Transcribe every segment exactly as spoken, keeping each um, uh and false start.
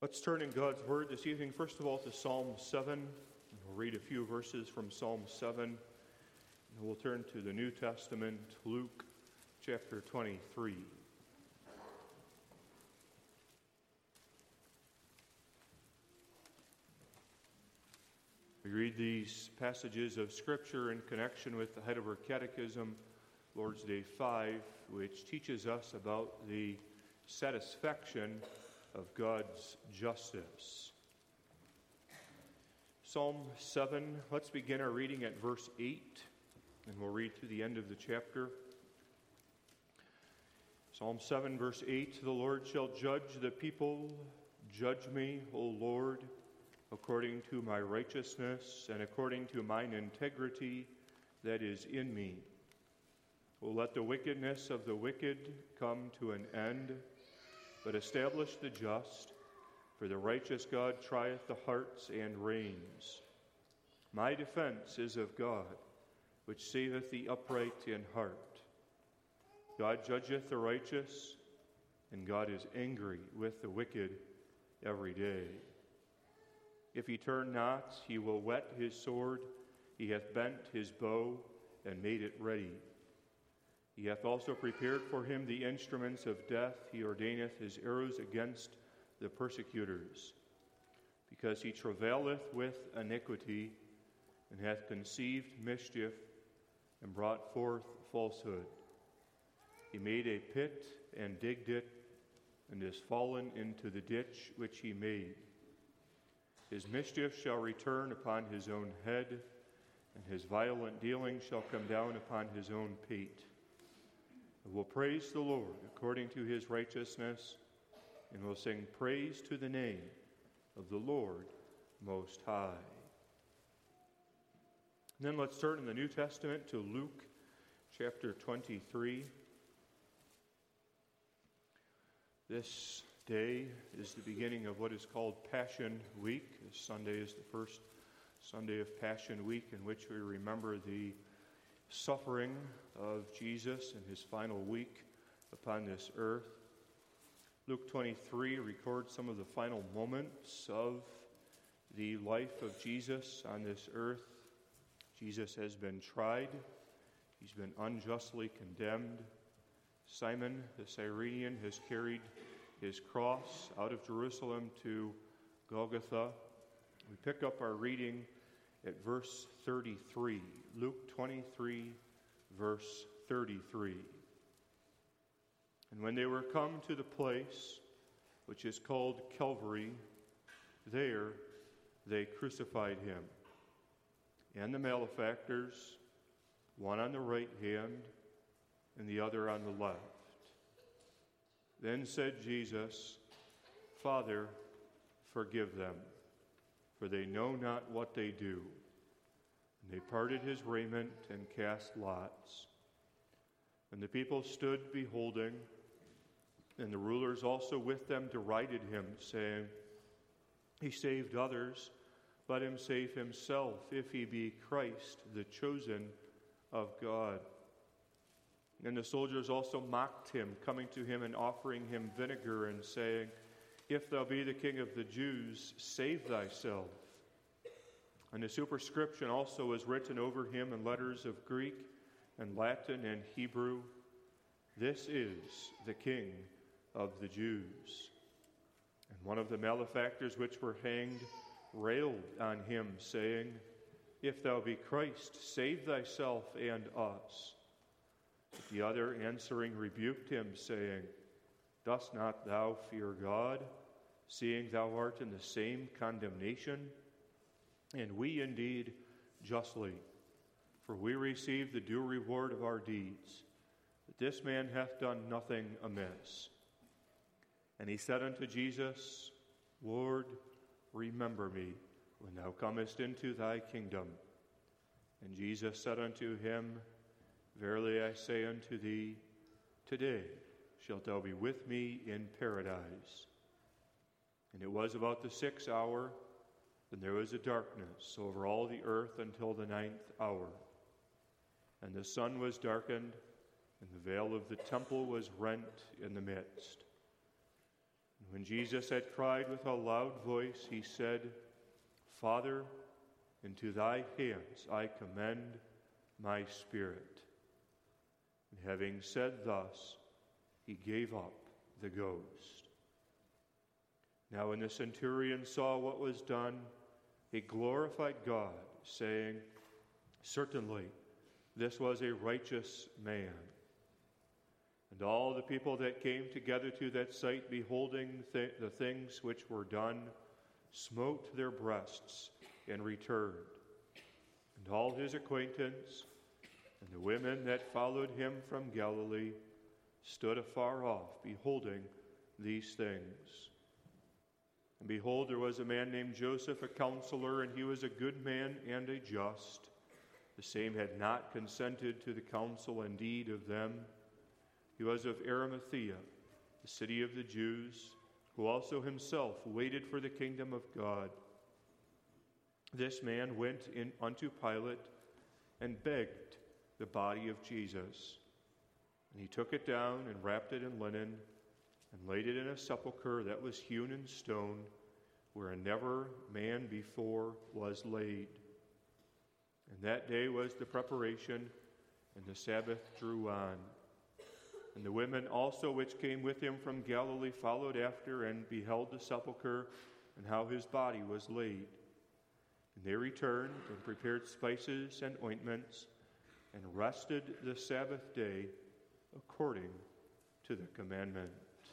Let's turn in God's Word this evening, first of all, to Psalm seven. We'll read a few verses from Psalm seven. And we'll turn to the New Testament, Luke chapter twenty-three. We read these passages of Scripture in connection with the Heidelberg Catechism, Lord's Day five, which teaches us about the satisfaction of God's justice. Psalm seven, let's begin our reading at verse eight, and we'll read to the end of the chapter. Psalm seven, verse eight, the Lord shall judge the people. Judge me, O Lord, according to my righteousness and according to mine integrity that is in me. O let the wickedness of the wicked come to an end, but establish the just, for the righteous God trieth the hearts and reins. My defense is of God, which saveth the upright in heart. God judgeth the righteous, and God is angry with the wicked every day. If he turn not, he will whet his sword. He hath bent his bow and made it ready. He hath also prepared for him the instruments of death. He ordaineth his arrows against the persecutors. Because he travaileth with iniquity, and hath conceived mischief, and brought forth falsehood. He made a pit, and digged it, and is fallen into the ditch which he made. His mischief shall return upon his own head, and his violent dealing shall come down upon his own pate. And we'll praise the Lord according to his righteousness, and we'll sing praise to the name of the Lord Most High. And then let's turn in the New Testament to Luke chapter twenty-three. This day is the beginning of what is called Passion Week. This Sunday is the first Sunday of Passion Week, in which we remember the suffering of Jesus in his final week upon this earth. Luke twenty-three records some of the final moments of the life of Jesus on this earth. Jesus has been tried. He's been unjustly condemned. Simon the Cyrenian has carried his cross out of Jerusalem to Golgotha. We pick up our reading at verse thirty-three. Luke twenty-three, verse thirty-three. And when they were come to the place which is called Calvary, there they crucified him, and the malefactors, one on the right hand and the other on the left. Then said Jesus, Father, forgive them, for they know not what they do. And they parted his raiment and cast lots. And the people stood beholding, and the rulers also with them derided him, saying, He saved others, let him save himself, if he be Christ, the chosen of God. And the soldiers also mocked him, coming to him and offering him vinegar, and saying, If thou be the King of the Jews, save thyself. And a superscription also was written over him in letters of Greek and Latin and Hebrew, This is the King of the Jews. And one of the malefactors which were hanged railed on him, saying, If thou be Christ, save thyself and us. But the other answering rebuked him, saying, Dost not thou fear God, seeing thou art in the same condemnation? And we indeed justly, for we receive the due reward of our deeds. But this man hath done nothing amiss. And he said unto Jesus, Lord, remember me when thou comest into thy kingdom. And Jesus said unto him, Verily I say unto thee, today shalt thou be with me in paradise. And it was about the sixth hour, and there was a darkness over all the earth until the ninth hour. And the sun was darkened, and the veil of the temple was rent in the midst. When Jesus had cried with a loud voice, he said, Father, into thy hands I commend my spirit. And having said thus, he gave up the ghost. Now when the centurion saw what was done, he glorified God, saying, Certainly this was a righteous man. And all the people that came together to that sight, beholding th- the things which were done, smote their breasts and returned. And all his acquaintance and the women that followed him from Galilee stood afar off, beholding these things. And behold, there was a man named Joseph, a counselor, and he was a good man and a just. The same had not consented to the counsel and deed of them. He was of Arimathea, the city of the Jews, who also himself waited for the kingdom of God. This man went in unto Pilate and begged the body of Jesus. And he took it down and wrapped it in linen and laid it in a sepulchre that was hewn in stone, where never man before was laid. And that day was the preparation, and the Sabbath drew on. And the women also which came with him from Galilee followed after, and beheld the sepulchre, and how his body was laid. And they returned and prepared spices and ointments, and rested the Sabbath day according to the commandment.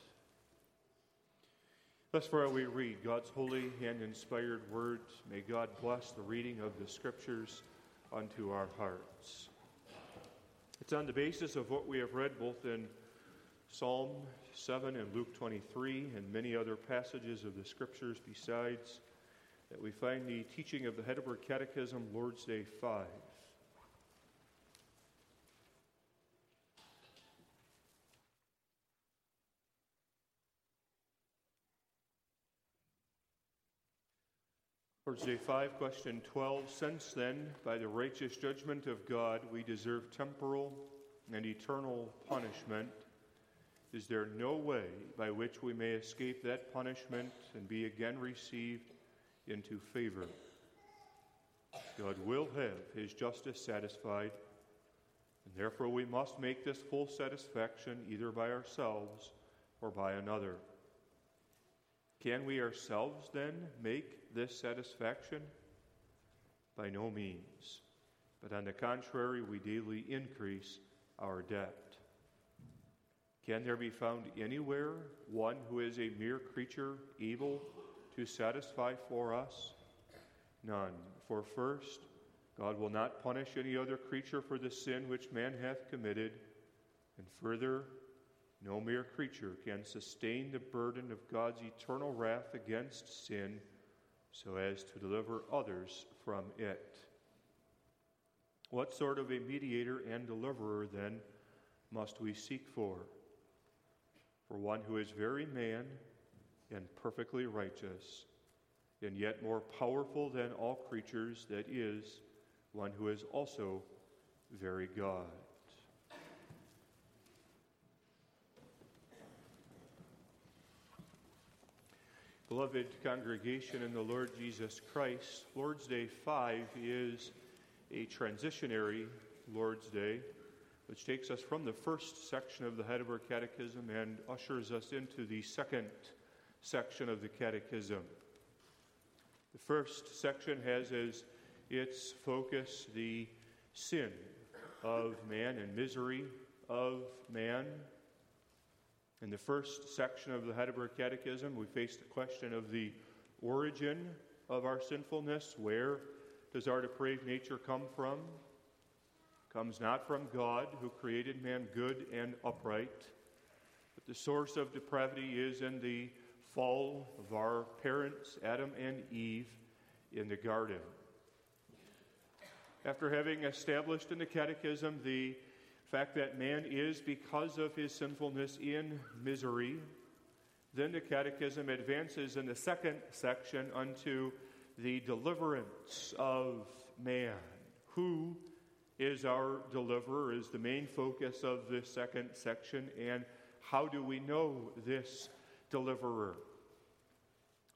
Thus far we read God's holy and inspired words. May God bless the reading of the Scriptures unto our hearts. It's on the basis of what we have read both in Psalm seven and Luke twenty-three and many other passages of the Scriptures besides that we find the teaching of the Heidelberg Catechism, Lord's Day five. Lord's Day five, question twelve. Since then, by the righteous judgment of God, we deserve temporal and eternal punishment, is there no way by which we may escape that punishment and be again received into favor? God will have his justice satisfied, and therefore we must make this full satisfaction either by ourselves or by another. Can we ourselves then make this satisfaction? By no means, but on the contrary, we daily increase our debt. Can there be found anywhere one who is a mere creature able to satisfy for us? None. For first, God will not punish any other creature for the sin which man hath committed, and further, no mere creature can sustain the burden of God's eternal wrath against sin so as to deliver others from it. What sort of a mediator and deliverer, then, must we seek for? For one who is very man and perfectly righteous, and yet more powerful than all creatures, that is, one who is also very God. Beloved congregation in the Lord Jesus Christ, Lord's Day five is a transitionary Lord's Day, which takes us from the first section of the Heidelberg Catechism and ushers us into the second section of the Catechism. The first section has as its focus the sin of man and misery of man. In the first section of the Heidelberg Catechism, we face the question of the origin of our sinfulness. Where does our depraved nature come from? It comes not from God, who created man good and upright, but the source of depravity is in the fall of our parents, Adam and Eve, in the garden. After having established in the Catechism the fact that man is, because of his sinfulness, in misery, then the Catechism advances in the second section unto the deliverance of man. Who is our deliverer is the main focus of this second section, and how do we know this deliverer?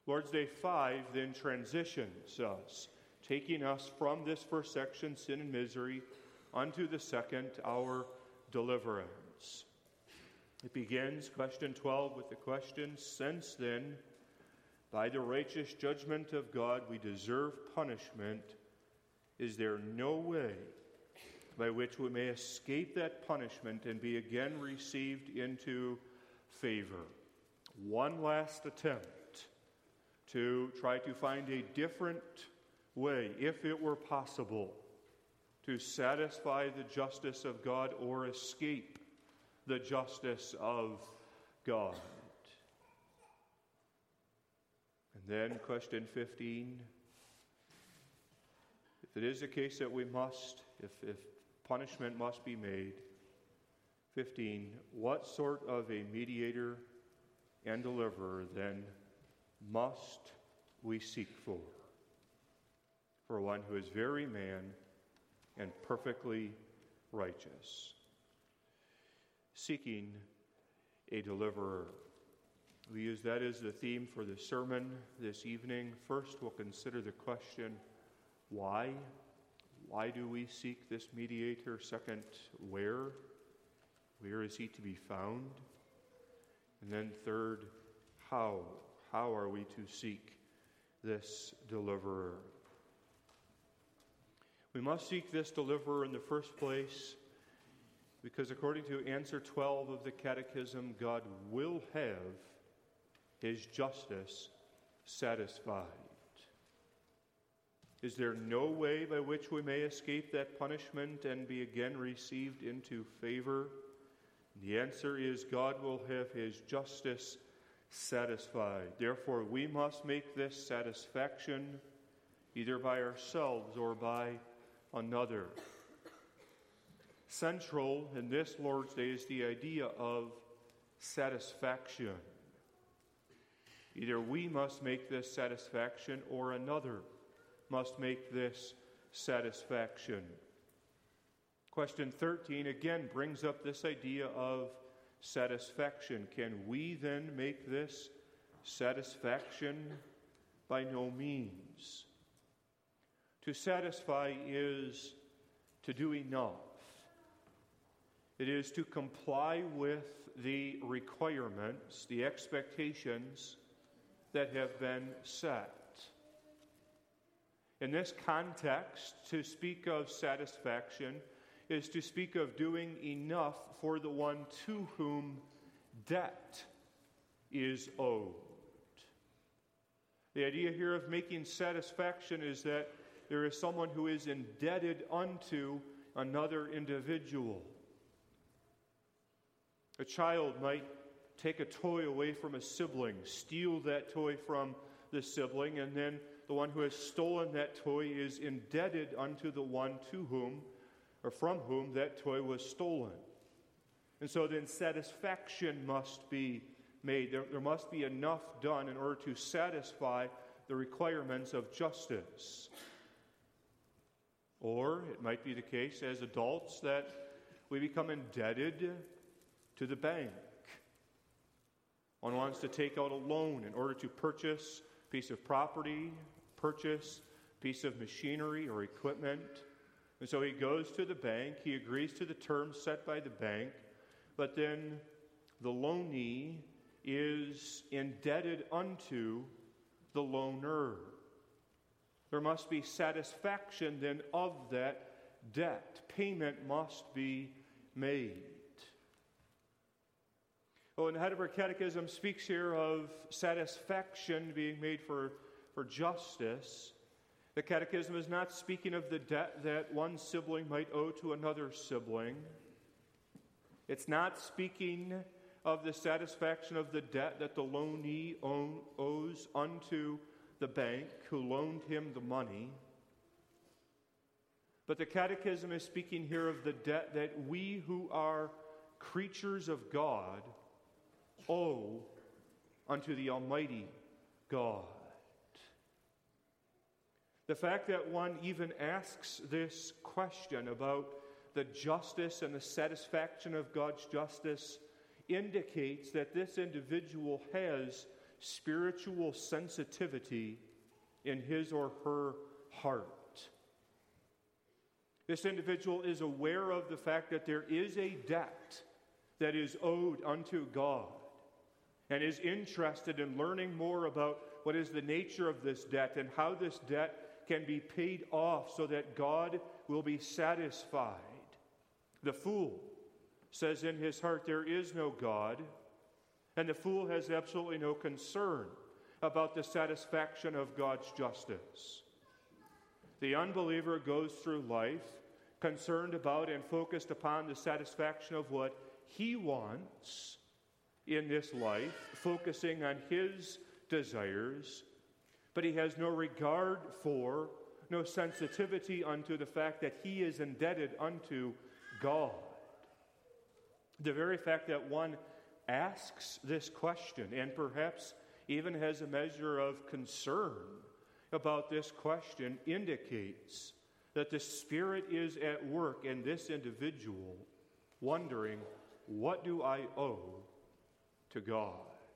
Lord's Day five then transitions us, taking us from this first section, sin and misery, onto the second, our deliverance. It begins, question twelve, with the question, since then, by the righteous judgment of God, we deserve punishment, is there no way by which we may escape that punishment and be again received into favor? One last attempt to try to find a different way, if it were possible, to satisfy the justice of God or escape the justice of God. And then question fifteen, if it is the case that we must, if, if punishment must be made, fifteen, what sort of a mediator and deliverer then must we seek for? For one who is very man and perfectly righteous. Seeking a deliverer. We use that as the theme for the sermon this evening. First, we'll consider the question, why? Why do we seek this mediator? Second, where? Where is he to be found? And then third, how? How are we to seek this deliverer? We must seek this deliverer in the first place because according to answer twelve of the Catechism, God will have his justice satisfied. Is there no way by which we may escape that punishment and be again received into favor? The answer is God will have his justice satisfied. Therefore, we must make this satisfaction either by ourselves or by another. Central in this Lord's Day is the idea of satisfaction. Either we must make this satisfaction or another must make this satisfaction. Question thirteen again brings up this idea of satisfaction. Can we then make this satisfaction? By no means. To satisfy is to do enough. It is to comply with the requirements, the expectations that have been set. In this context, to speak of satisfaction is to speak of doing enough for the one to whom debt is owed. The idea here of making satisfaction is that there is someone who is indebted unto another individual. A child might take a toy away from a sibling, steal that toy from the sibling, and then the one who has stolen that toy is indebted unto the one to whom or from whom that toy was stolen. And so then satisfaction must be made. There, there must be enough done in order to satisfy the requirements of justice. Or it might be the case as adults that we become indebted to the bank. One wants to take out a loan in order to purchase a piece of property, purchase a piece of machinery or equipment. And so he goes to the bank, he agrees to the terms set by the bank, but then the loanee is indebted unto the loaner. There must be satisfaction then of that debt. Payment must be made. Oh, and the Heidelberg Catechism speaks here of satisfaction being made for, for justice. The Catechism is not speaking of the debt that one sibling might owe to another sibling. It's not speaking of the satisfaction of the debt that the loanee own, owes unto the bank who loaned him the money. But the Catechism is speaking here of the debt that we who are creatures of God owe unto the Almighty God. The fact that one even asks this question about the justice and the satisfaction of God's justice indicates that this individual has spiritual sensitivity in his or her heart. This individual is aware of the fact that there is a debt that is owed unto God and is interested in learning more about what is the nature of this debt and how this debt can be paid off so that God will be satisfied. The fool says in his heart, there is no God, and the fool has absolutely no concern about the satisfaction of God's justice. The unbeliever goes through life concerned about and focused upon the satisfaction of what he wants in this life, focusing on his desires, but he has no regard for, no sensitivity unto the fact that he is indebted unto God. The very fact that one asks this question and perhaps even has a measure of concern about this question indicates that the Spirit is at work in this individual, wondering, what do I owe to God?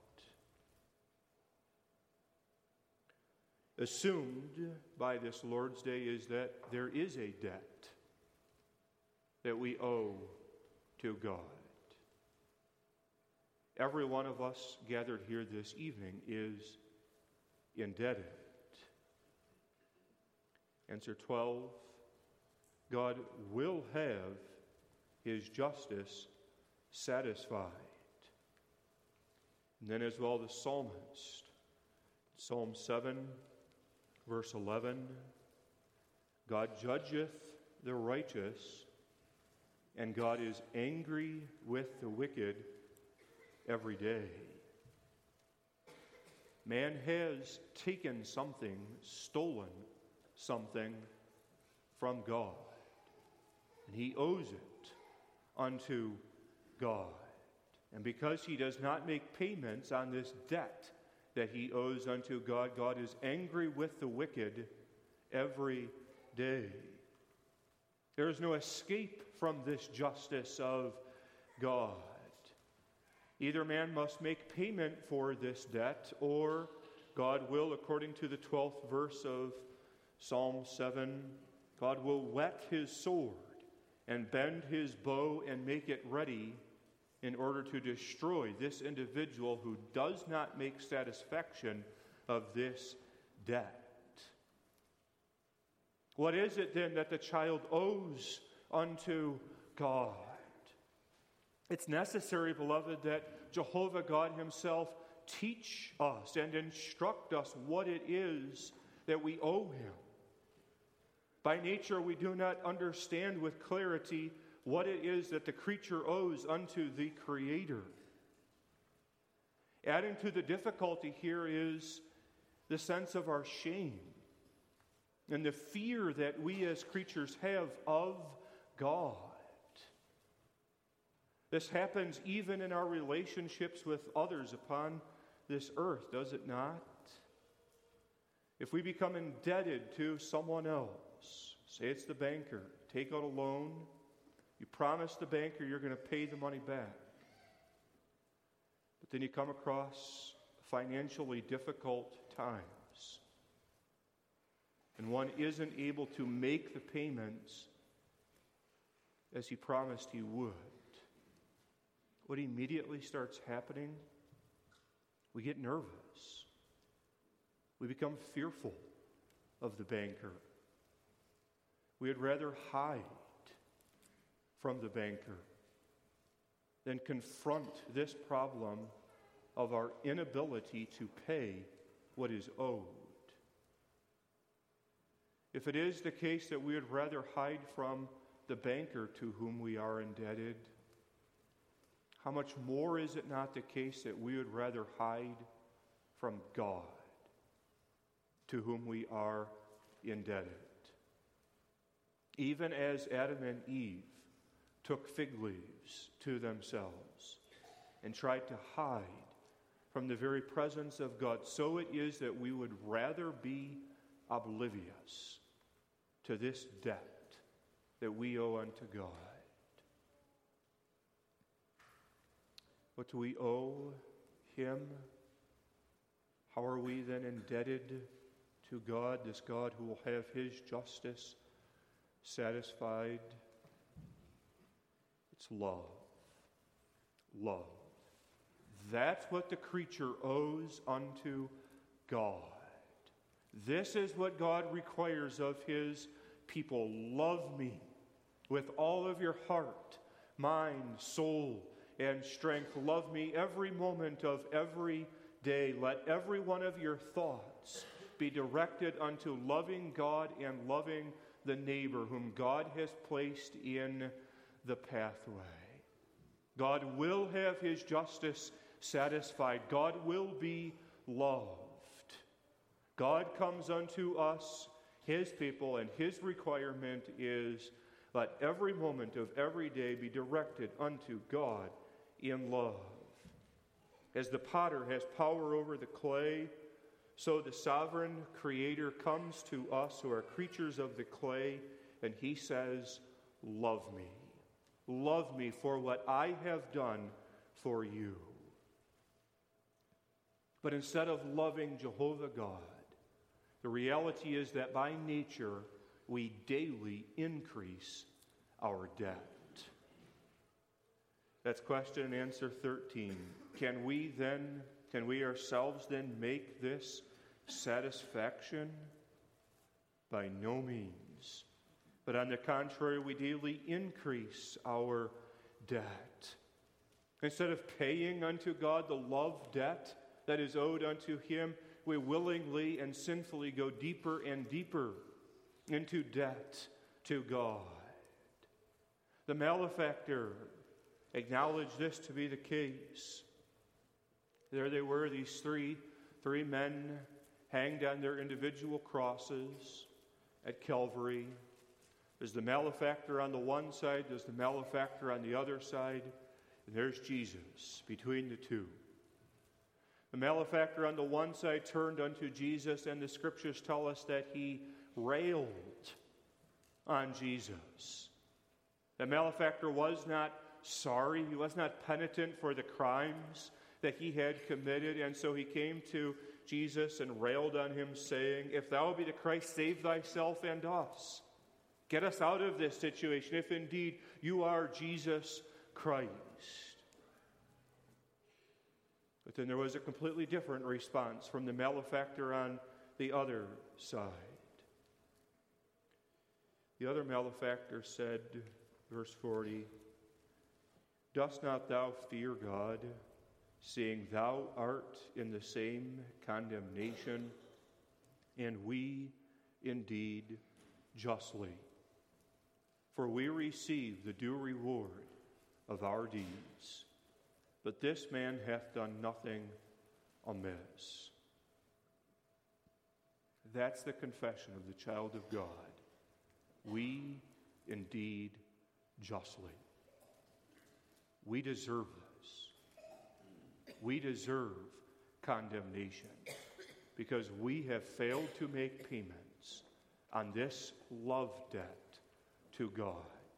Assumed by this Lord's Day is that there is a debt that we owe to God. Every one of us gathered here this evening is indebted. Answer twelve, God will have his justice satisfied. And then as well the psalmist, Psalm seven, verse eleven, God judgeth the righteous, and God is angry with the wicked every day. Man has taken something, stolen something from God, and he owes it unto God. And because he does not make payments on this debt that he owes unto God, God is angry with the wicked every day. There is no escape from this justice of God. Either man must make payment for this debt, or God will, according to the twelfth verse of Psalm seven, God will whet his sword and bend his bow and make it ready in order to destroy this individual who does not make satisfaction of this debt. What is it then that the child owes unto God? It's necessary, beloved, that Jehovah God himself teach us and instruct us what it is that we owe him. By nature, we do not understand with clarity what it is that the creature owes unto the Creator. Adding to the difficulty here is the sense of our shame and the fear that we as creatures have of God. This happens even in our relationships with others upon this earth, does it not? If we become indebted to someone else, say it's the banker, take out a loan, you promise the banker you're going to pay the money back. But then you come across financially difficult times, and one isn't able to make the payments as he promised he would. What immediately starts happening? We get nervous. We become fearful of the banker. We would rather hide from the banker than confront this problem of our inability to pay what is owed. If it is the case that we would rather hide from the banker to whom we are indebted, how much more is it not the case that we would rather hide from God, to whom we are indebted? Even as Adam and Eve took fig leaves to themselves and tried to hide from the very presence of God, so it is that we would rather be oblivious to this debt that we owe unto God. What do we owe him? How are we then indebted to God, this God who will have his justice satisfied? It's love. Love. That's what the creature owes unto God. This is what God requires of his people. Love me with all of your heart, mind, soul, and strength. Love me every moment of every day. Let every one of your thoughts be directed unto loving God and loving the neighbor whom God has placed in the pathway. God will have his justice satisfied. God will be loved. God comes unto us, his people, and his requirement is let every moment of every day be directed unto God in love. As the potter has power over the clay, so the sovereign Creator comes to us who are creatures of the clay, and he says, love me. Love me for what I have done for you. But instead of loving Jehovah God, the reality is that by nature we daily increase our debt. That's question and answer thirteen. Can we then, can we ourselves then make this satisfaction? By no means. But on the contrary, we daily increase our debt. Instead of paying unto God the love debt that is owed unto him, we willingly and sinfully go deeper and deeper into debt to God. The malefactor acknowledged this to be the case. There they were, these three, three men hanged on their individual crosses at Calvary. There's the malefactor on the one side, there's the malefactor on the other side, and there's Jesus between the two. The malefactor on the one side turned unto Jesus, and the scriptures tell us that he railed on Jesus. The malefactor was not sorry, he was not penitent for the crimes that he had committed, and so he came to Jesus and railed on him, saying, if thou be the Christ, save thyself and us. Get us out of this situation, if indeed you are Jesus Christ. But then there was a completely different response from the malefactor on the other side. The other malefactor said, verse forty, dost not thou fear God, seeing thou art in the same condemnation, and we indeed justly? For we receive the due reward of our deeds. But this man hath done nothing amiss. That's the confession of the child of God. We indeed justly. We deserve this. We deserve condemnation because we have failed to make payments on this love debt to God.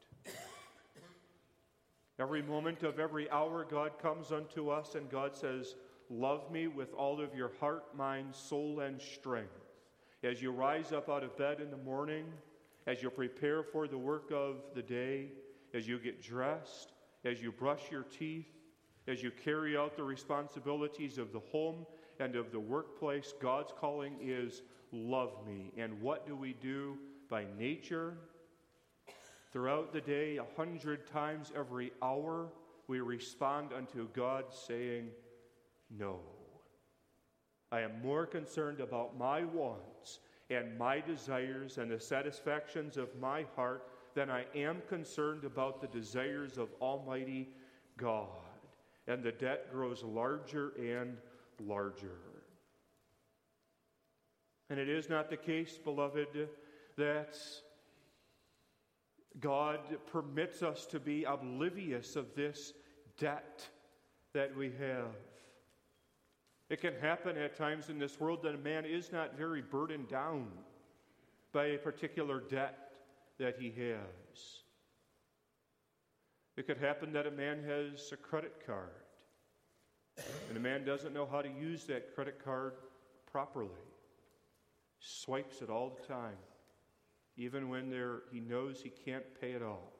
Every moment of every hour, God comes unto us and God says, love me with all of your heart, mind, soul, and strength. As you rise up out of bed in the morning, as you prepare for the work of the day, as you get dressed, as you brush your teeth, as you carry out the responsibilities of the home and of the workplace, God's calling is love me. And what do we do by nature? Throughout the day, a hundred times every hour, we respond unto God saying, no. I am more concerned about my wants and my desires and the satisfactions of my heart than I am concerned about the desires of Almighty God. And the debt grows larger and larger. And it is not the case, beloved, that God permits us to be oblivious of this debt that we have. It can happen at times in this world that a man is not very burdened down by a particular debt that he has. It could happen that a man has a credit card, and a man doesn't know how to use that credit card properly. Swipes it all the time, even when there, he knows he can't pay it off.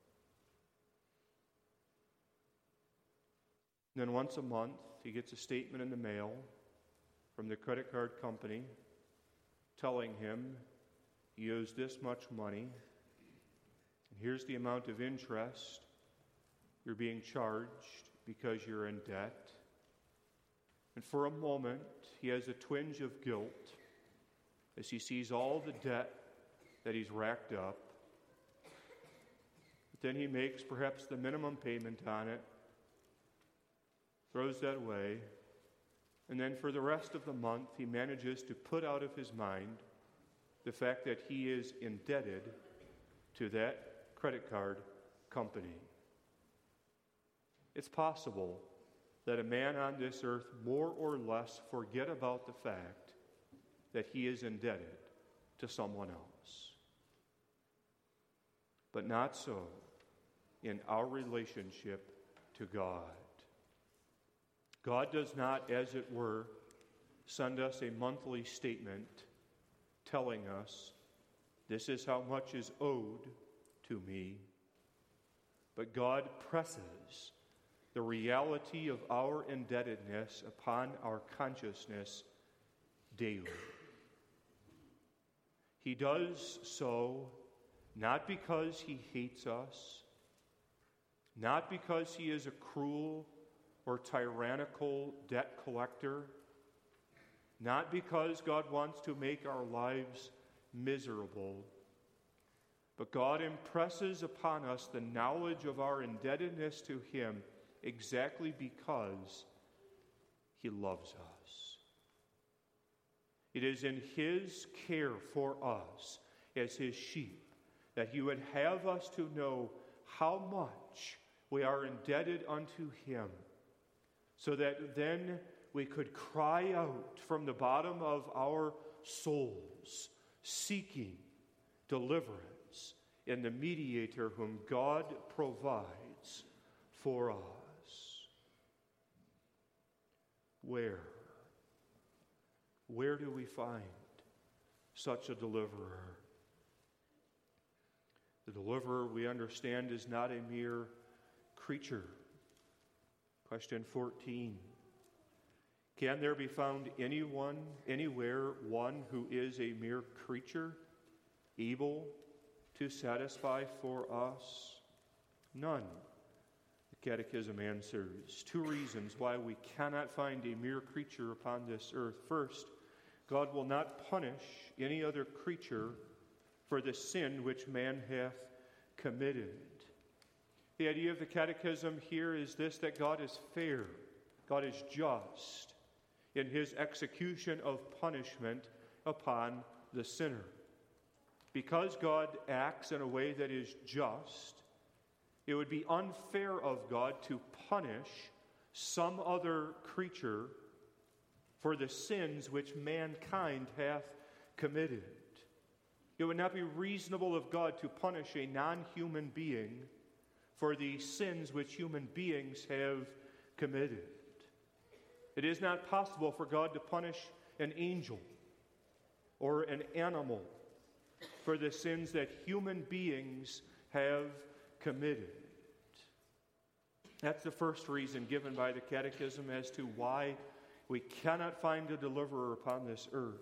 And then once a month, he gets a statement in the mail from the credit card company telling him he owes this much money, and here's the amount of interest you're being charged because you're in debt. And for a moment, he has a twinge of guilt as he sees all the debt that he's racked up. But then he makes perhaps the minimum payment on it, throws that away, and then for the rest of the month, he manages to put out of his mind the fact that he is indebted to that credit card company. It's possible that a man on this earth more or less forget about the fact that he is indebted to someone else. But not so in our relationship to God. God does not, as it were, send us a monthly statement telling us, this is how much is owed to me. But God presses the reality of our indebtedness upon our consciousness daily. He does so not because he hates us, not because he is a cruel or tyrannical debt collector, not because God wants to make our lives miserable, but God impresses upon us the knowledge of our indebtedness to him exactly because he loves us. It is in his care for us as his sheep that he would have us to know how much we are indebted unto him, so that then we could cry out from the bottom of our souls, seeking deliverance in the mediator whom God provides for us. Where? Where do we find such a deliverer? The deliverer, we understand, is not a mere creature. Question fourteen. Can there be found anyone, anywhere, one who is a mere creature, able to satisfy for us? None. The Catechism answers two reasons why we cannot find a mere creature upon this earth. First, God will not punish any other creature for the sin which man hath committed. The idea of the Catechism here is this, that God is fair, God is just in his execution of punishment upon the sinner. Because God acts in a way that is just, it would be unfair of God to punish some other creature for the sins which mankind hath committed. It would not be reasonable of God to punish a non-human being for the sins which human beings have committed. It is not possible for God to punish an angel or an animal for the sins that human beings have committed. That's the first reason given by the Catechism as to why we cannot find a deliverer upon this earth.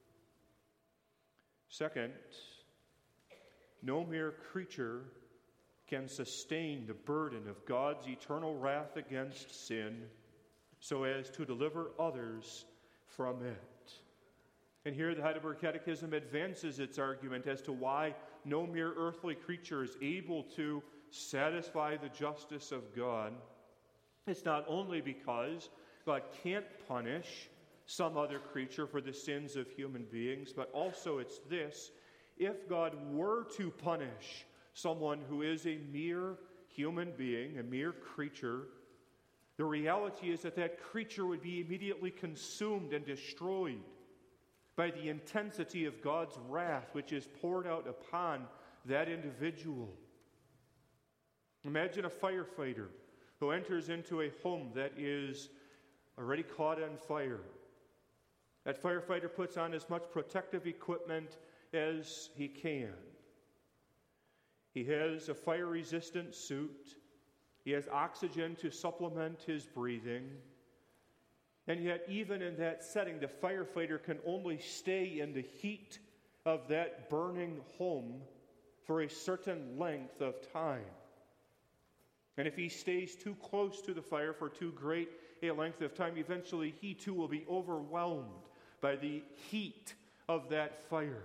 Second, no mere creature can sustain the burden of God's eternal wrath against sin so as to deliver others from it. And here the Heidelberg Catechism advances its argument as to why no mere earthly creature is able to satisfy the justice of God. It's not only because God can't punish some other creature for the sins of human beings, but also it's this: if God were to punish someone who is a mere human being, a mere creature, the reality is that that creature would be immediately consumed and destroyed by the intensity of God's wrath, which is poured out upon that individual. Imagine a firefighter who enters into a home that is already caught on fire. That firefighter puts on as much protective equipment as he can. He has a fire-resistant suit. He has oxygen to supplement his breathing. And yet, even in that setting, the firefighter can only stay in the heat of that burning home for a certain length of time. And if he stays too close to the fire for too great a length of time, eventually he too will be overwhelmed by the heat of that fire.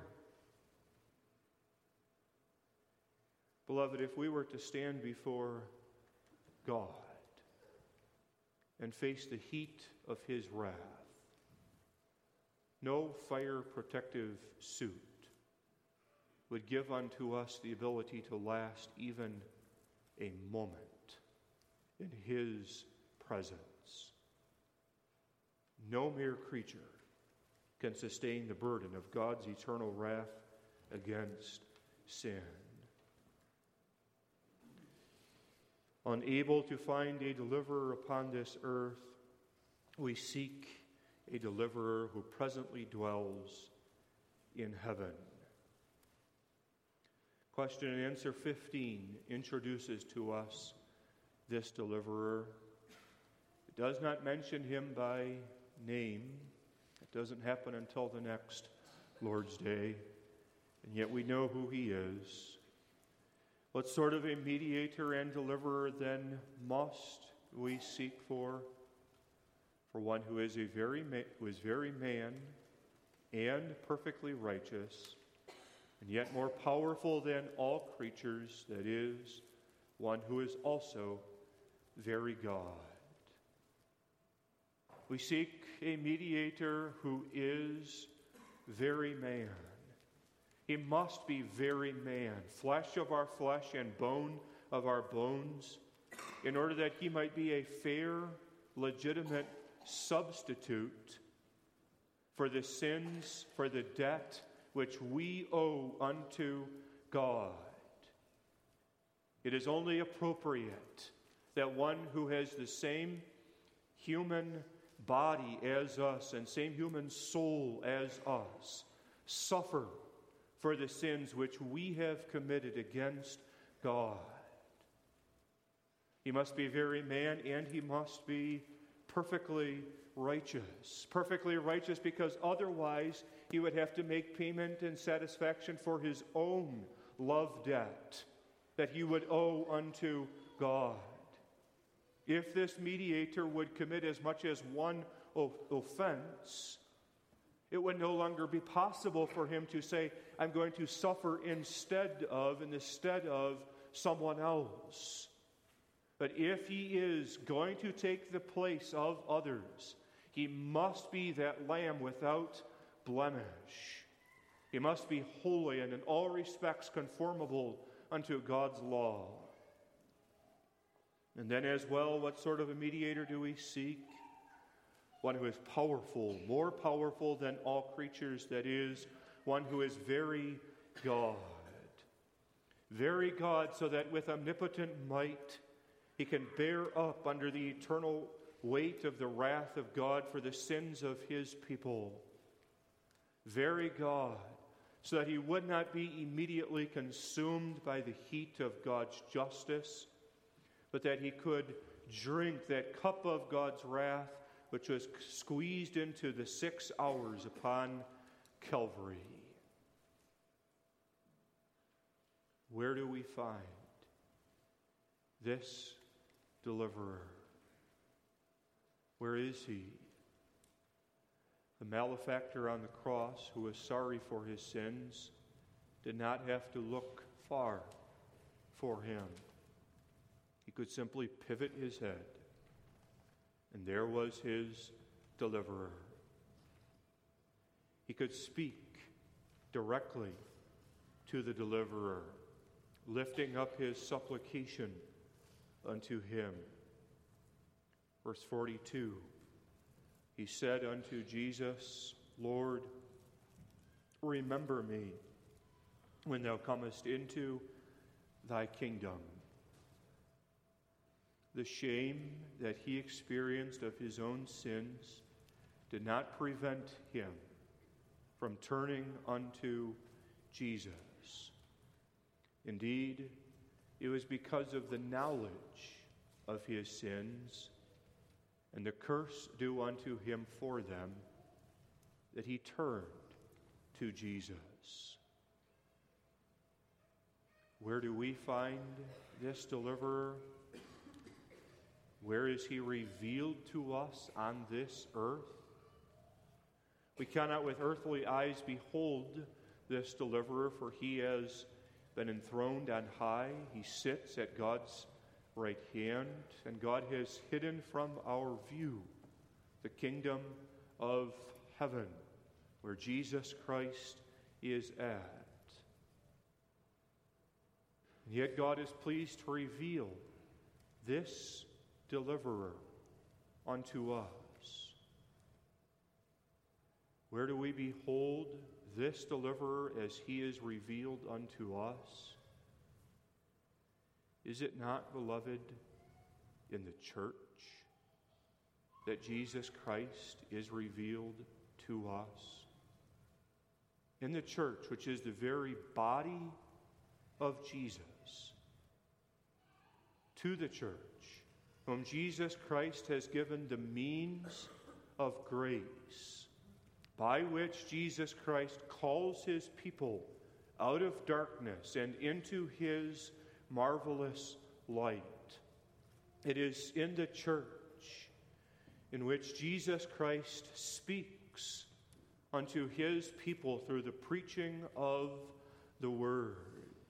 Beloved, if we were to stand before God and face the heat of his wrath, no fire protective suit would give unto us the ability to last even a moment in his presence. No mere creature can sustain the burden of God's eternal wrath against sin. Unable to find a deliverer upon this earth, we seek a deliverer who presently dwells in heaven. Question and answer fifteen introduces to us this deliverer. It does not mention him by name. It doesn't happen until the next Lord's Day, and yet we know who he is. What sort of a mediator and deliverer then must we seek for? For one who is a very ma- who is very man and perfectly righteous, and yet more powerful than all creatures, that is, one who is also very God. We seek a mediator who is very man. He must be very man, flesh of our flesh and bone of our bones, in order that he might be a fair, legitimate substitute for the sins, for the debt which we owe unto God. It is only appropriate that one who has the same human body as us and same human soul as us suffer for the sins which we have committed against God. He must be very man and he must be perfectly righteous. Perfectly righteous because otherwise he would have to make payment and satisfaction for his own love debt that he would owe unto God. If this mediator would commit as much as one offense, it would no longer be possible for him to say, I'm going to suffer instead of, in the stead of someone else. But if he is going to take the place of others, he must be that lamb without blemish. He must be holy and in all respects conformable unto God's law. And then as well, what sort of a mediator do we seek? One who is powerful, more powerful than all creatures, that is, one who is very God. Very God, so that with omnipotent might he can bear up under the eternal weight of the wrath of God for the sins of his people. Very God, so that he would not be immediately consumed by the heat of God's justice, but that he could drink that cup of God's wrath which was squeezed into the six hours upon Calvary. Where do we find this deliverer? Where is he? The malefactor on the cross, who was sorry for his sins, did not have to look far for him. He could simply pivot his head, and there was his deliverer. He could speak directly to the deliverer, lifting up his supplication unto him. Verse forty-two, he said unto Jesus, Lord, remember me when thou comest into thy kingdom. The shame that he experienced of his own sins did not prevent him from turning unto Jesus. Indeed, it was because of the knowledge of his sins and the curse due unto him for them that he turned to Jesus. Where do we find this deliverer? Where is he revealed to us on this earth? We cannot with earthly eyes behold this deliverer, for he has been enthroned on high. He sits at God's right hand, and God has hidden from our view the kingdom of heaven, where Jesus Christ is at. And yet God is pleased to reveal this deliverer unto us. Where do we behold this deliverer as he is revealed unto us? Is it not, beloved, in the church that Jesus Christ is revealed to us? In the church, which is the very body of Jesus. To the church, whom Jesus Christ has given the means of grace, by which Jesus Christ calls his people out of darkness and into his marvelous light. It is in the church in which Jesus Christ speaks unto his people through the preaching of the word.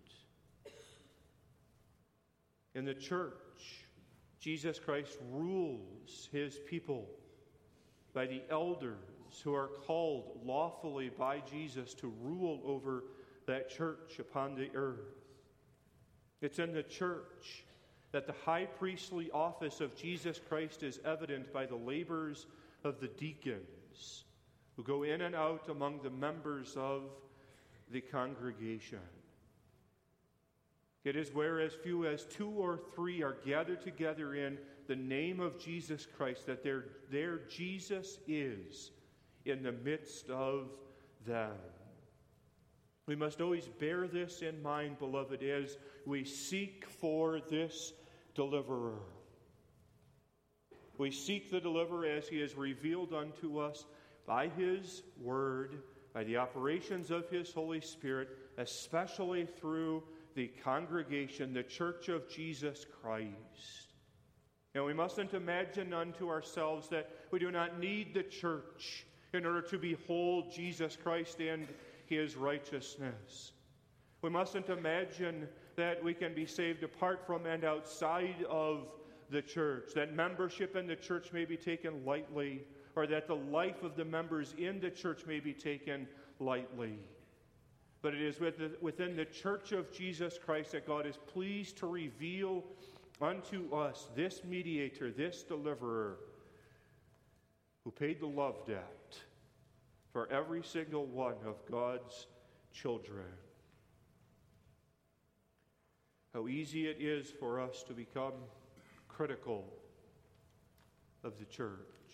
In the church, Jesus Christ rules his people by the elders who are called lawfully by Jesus to rule over that church upon the earth. It's in the church that the high priestly office of Jesus Christ is evident by the labors of the deacons who go in and out among the members of the congregation. It is where as few as two or three are gathered together in the name of Jesus Christ that there, there Jesus is in the midst of them. We must always bear this in mind, beloved, as we seek for this deliverer. We seek the deliverer as he is revealed unto us by his word, by the operations of his Holy Spirit, especially through the congregation, the church of Jesus Christ. And we mustn't imagine unto ourselves that we do not need the church in order to behold Jesus Christ and his righteousness. We mustn't imagine that we can be saved apart from and outside of the church, that membership in the church may be taken lightly, or that the life of the members in the church may be taken lightly. But it is within the church of Jesus Christ that God is pleased to reveal unto us this mediator, this deliverer, who paid the love debt for every single one of God's children. How easy it is for us to become critical of the church.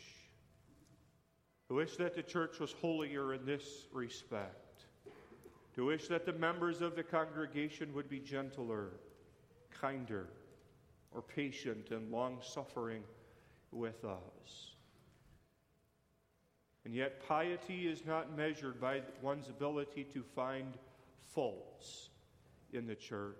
I wish that the church was holier in this respect. To wish that the members of the congregation would be gentler, kinder, or patient and long-suffering with us. And yet piety is not measured by one's ability to find faults in the church.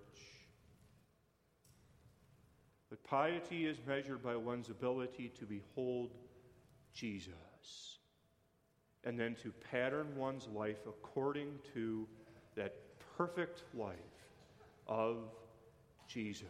But piety is measured by one's ability to behold Jesus and then to pattern one's life according to that perfect life of Jesus.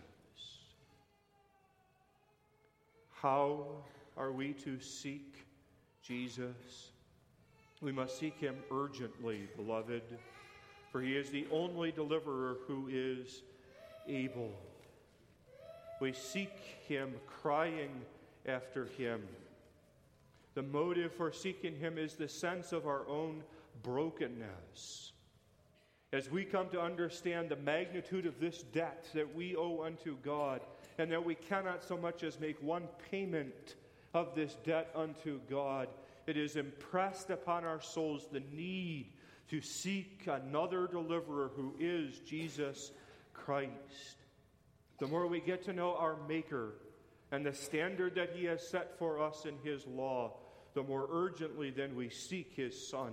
How are we to seek Jesus? We must seek him urgently, beloved, for he is the only deliverer who is able. We seek him crying after him. The motive for seeking him is the sense of our own brokenness. As we come to understand the magnitude of this debt that we owe unto God, and that we cannot so much as make one payment of this debt unto God, it is impressed upon our souls the need to seek another deliverer who is Jesus Christ. The more we get to know our Maker and the standard that He has set for us in His law, the more urgently then we seek His Son.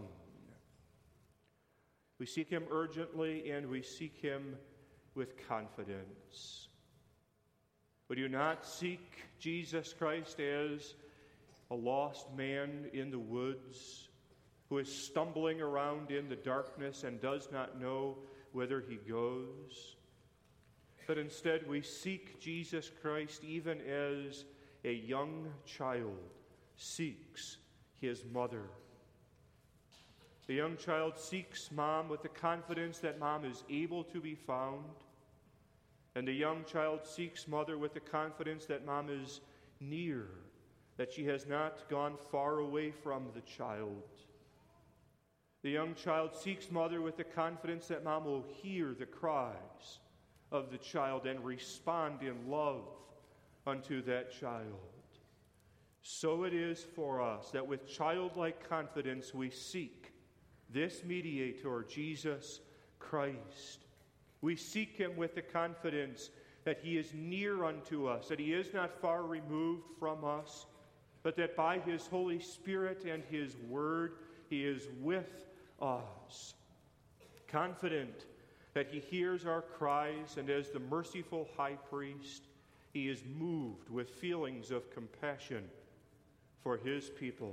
We seek Him urgently and we seek Him with confidence. We do not seek Jesus Christ as a lost man in the woods who is stumbling around in the darkness and does not know whither he goes. But instead we seek Jesus Christ even as a young child seeks his mother. The young child seeks mom with the confidence that mom is able to be found. And the young child seeks mother with the confidence that mom is near, that she has not gone far away from the child. The young child seeks mother with the confidence that mom will hear the cries of the child and respond in love unto that child. So it is for us that with childlike confidence we seek this mediator, Jesus Christ. We seek Him with the confidence that He is near unto us, that He is not far removed from us, but that by His Holy Spirit and His Word He is with us. Confident that He hears our cries, and as the merciful high priest, He is moved with feelings of compassion for His people.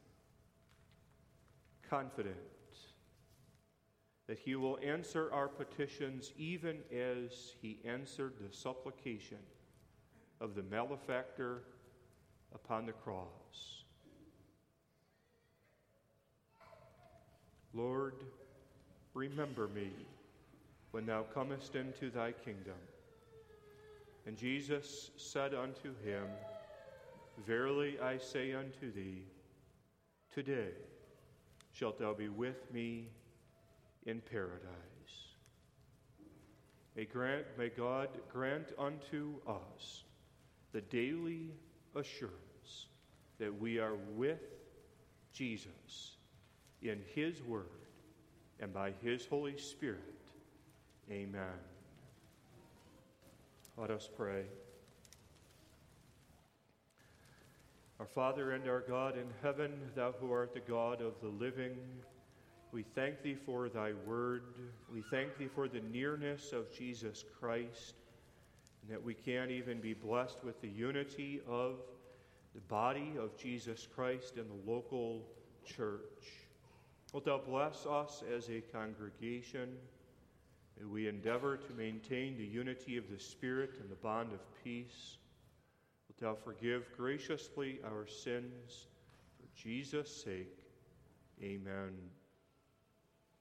Confident that He will answer our petitions even as He answered the supplication of the malefactor upon the cross. Lord, remember me when Thou comest into Thy kingdom. And Jesus said unto him, Verily I say unto thee, today shalt thou be with me in paradise. May, grant, may God grant unto us the daily assurance that we are with Jesus in His Word and by His Holy Spirit. Amen. Let us pray. Our Father and our God in heaven, Thou who art the God of the living, we thank Thee for Thy word. We thank Thee for the nearness of Jesus Christ, and that we can even be blessed with the unity of the body of Jesus Christ in the local church. Wilt Thou bless us as a congregation? May we endeavor to maintain the unity of the Spirit and the bond of peace. Wilt Thou forgive graciously our sins for Jesus' sake. Amen.